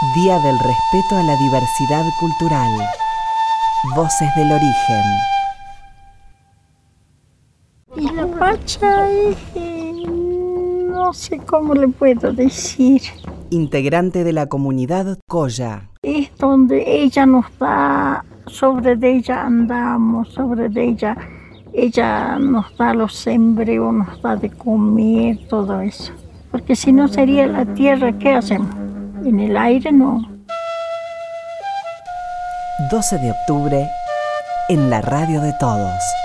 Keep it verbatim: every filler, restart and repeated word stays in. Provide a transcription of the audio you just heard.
Día del respeto a la diversidad cultural. Voces del origen. Y la Pacha es, eh, no sé cómo le puedo decir. Integrante de la comunidad Colla. Es donde ella nos da, sobre de ella andamos, sobre de ella, ella nos da los sembrados, nos da de comer, todo eso. Porque si no sería la tierra, ¿qué hacemos? En el aire no. doce de octubre, en la radio de todos.